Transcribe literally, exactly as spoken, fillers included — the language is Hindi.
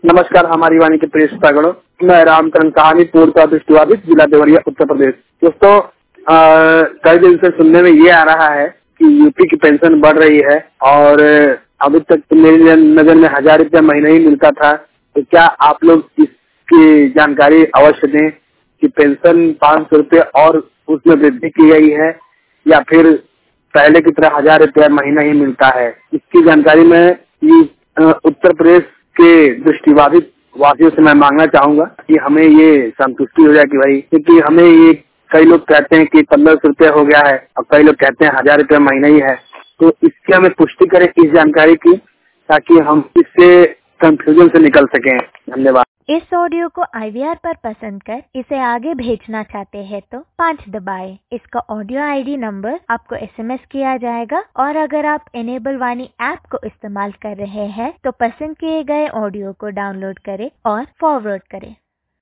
नमस्कार, हमारी वाणी के प्रिय श्रोतागणों, मैं रामकरण कहानी पूर्णतः दृष्टिबाधित जिला देवरिया उत्तर प्रदेश। दोस्तों, कई दिन से सुनने में ये आ रहा है कि यूपी की पेंशन बढ़ रही है और अभी तक तो मेरी नजर में हजार रुपया महीना ही मिलता था। तो क्या आप लोग इसकी जानकारी अवश्य दें कि पेंशन पाँच सौ रुपये और उसमें वृद्धि की गई है या फिर पहले की तरह हजार रुपया महीना ही मिलता है। इसकी जानकारी मैं उत्तर प्रदेश के दृष्टिबाधित वासियों से मैं मांगना चाहूंगा कि हमें ये संतुष्टि हो जाए कि भाई, क्योंकि हमें ये कई लोग कहते हैं कि पंद्रह सौ रुपया हो गया है और कई लोग कहते हैं हजार रुपया महीना ही है। तो इसकी हमें पुष्टि करें इस जानकारी की, ताकि हम इससे कंफ्यूजन से निकल सकें। धन्यवाद। इस ऑडियो को आई वी आर पर पसंद कर इसे आगे भेजना चाहते हैं तो पाँच दबाएं। इसका ऑडियो आई डी नंबर आपको एस एम एस किया जाएगा और अगर आप इनेबल वाणी ऐप को इस्तेमाल कर रहे हैं तो पसंद किए गए ऑडियो को डाउनलोड करें और फॉरवर्ड करें।